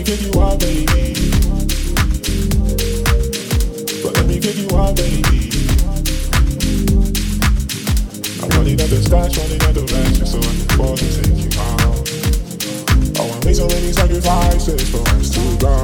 me pick you up, baby. But let me pick you up, baby. I'm running up the stats, running up the rest, just so I can afford to take you out. Oh, I made so many sacrifices for us to go.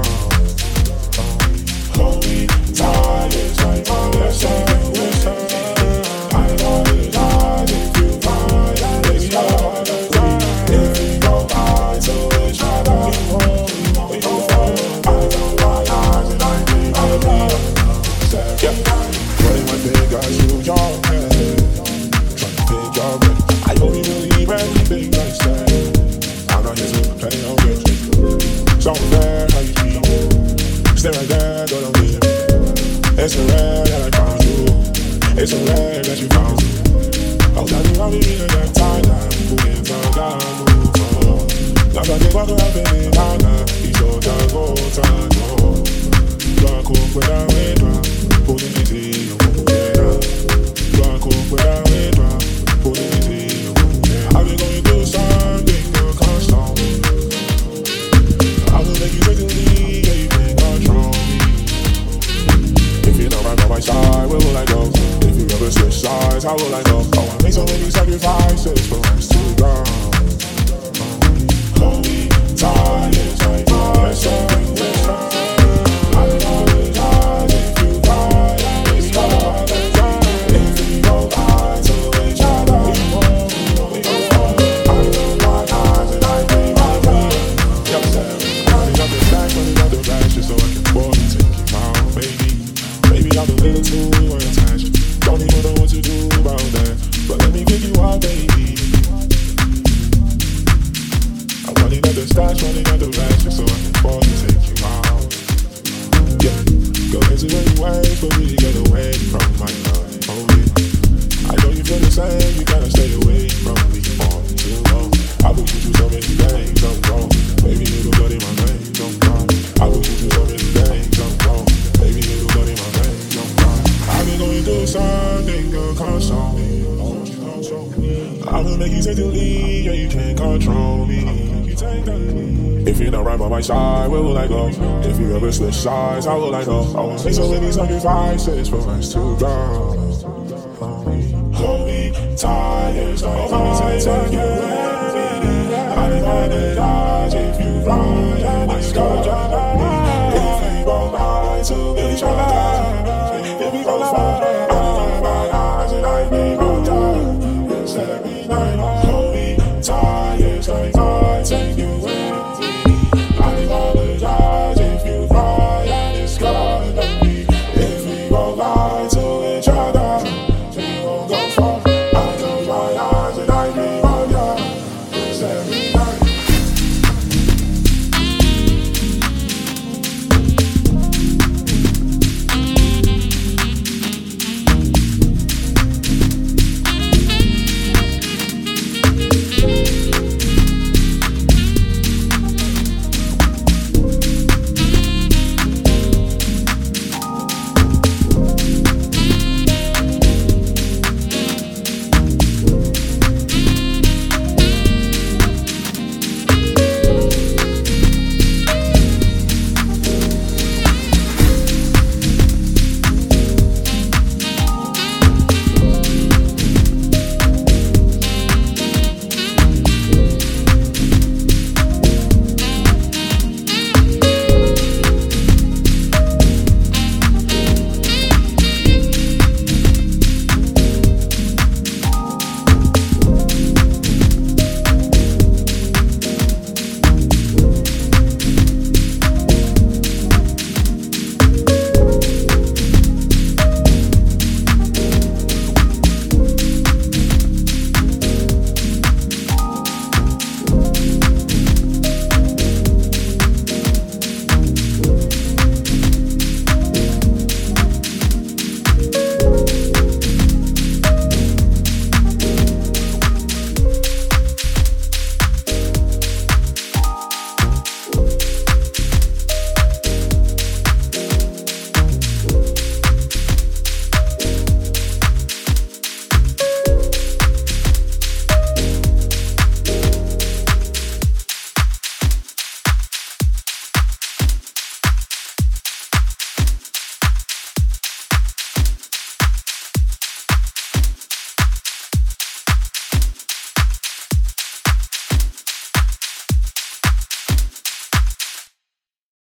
Hold me tight, it's like my listen. I know it's hard if you find out it's hard. If we go high, so it's not that we go far. I know my eyes and I think I'll be running my fingers through your head, trying to pick your brain. I only believe anything I say. I'm not here to play no games. So unfair how you treat me. Stay right there, go don't leave. It's so rare that I found you. It's so rare that you found me. Oh, tell me how we meet again, time. Moving further, move forward. Now I give up to happen now. He's so tango, tango. Rock up with a window. Pulling it in your movement. Rock up with a window. Pulling it in your movement. I've been going through something that can't stop me. I will make you take the lead, yeah, you can't control me. If you're not right by my side, where will I go? If you ever switch sides, how will I know? Oh, I made so many sacrifices for us to go. Hold me tight, it's like my son. I know it's hard if you cry, it's hard. If we go high to each other, we go far. I know my eyes and I think I'll be. Running up the back, running up the back, just so I can afford to take you out, baby. Maybe I'm a little too attached. Don't even know what to do about that. But let me pick you up, baby. I'm running up the stats, running up the rest, just so I can afford to take you out. Yeah, go into any ways for me to get away from my love. Oh yeah, I know you feel the same. You gotta stay away from me for too long. I will give you so many days, don't go. Baby, little blood in my veins, don't cry. I will give you so many days, don't go. Baby, little blood in my veins, don't cry. I've been going through something, girl, console me. I will make you take the lead, yeah, you can't control me. If you're not right by my side, where will I go? If you ever switch sides, how will I know? I will make so many sacrifices for us to go. Hold me tight, it's like my take you. I know that